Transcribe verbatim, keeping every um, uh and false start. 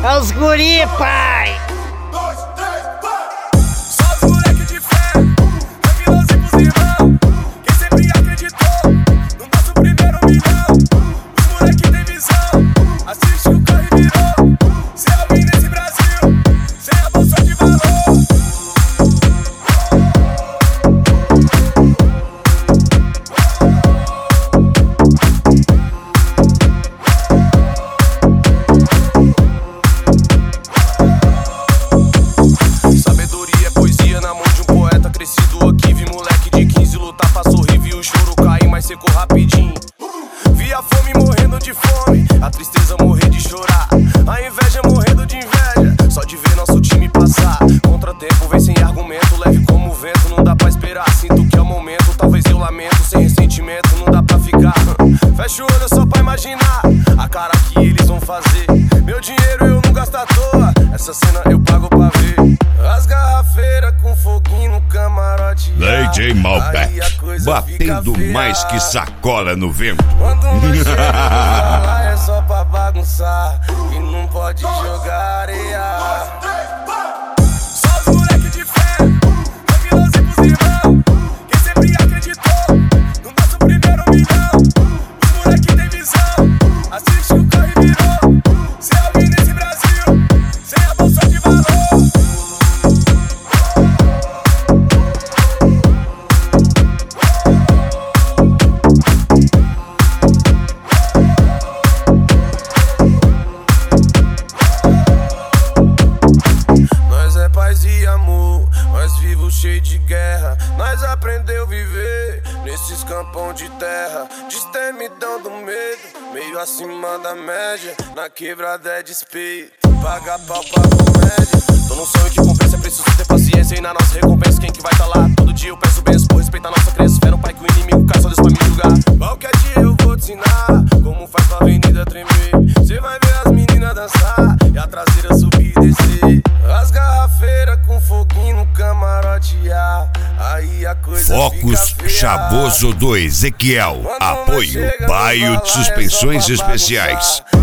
É os guri, pai! Rapidinho, vi a fome morrendo de fome, a tristeza morrer de chorar, a inveja morrendo de inveja, só de ver nosso time passar. Contratempo vem sem argumento, leve como o vento, não dá pra esperar. Sinto que é o momento, talvez eu lamento, sem ressentimento, não dá pra ficar. Fecha o olho só pra imaginar a cara que eles vão fazer. Meu dinheiro eu não gasto à toa, essa cena eu pago pra ver. As garrafeiras com foguinho no camarote, D J Malbec, batendo mais que sacola no vento. Quando um falar é só pra bagunçar e não pode jogar areia. Só os moleque de fé, Camilão e pros irmão, quem sempre acreditou no nosso primeiro milhão. Os moleque tem visão, assiste o corre virou. Se alguém nesse Brasil, sem a bolsa de valor. Cheio de guerra, nós aprendeu viver nesses campão de terra, destemidão do medo, meio acima da média, na quebrada é despeito, paga pau pra comédia. Tô num sonho que compensa, é preciso ter paciência, e na nossa recompensa quem que vai tá lá? Todo dia eu peço bênção por respeitar nossa crença, espera um pai que o inimigo cai, só Deus pra me julgar. Qualquer dia eu vou te ensinar como faz pra avenida tremer, cê vai ver as meninas dançar e a traseira subir e descer. As garrafeiras com foguinho no camarote, aí a coisa Focus Chavoso do Ezequiel. Apoio Baio de Suspensões Especiais.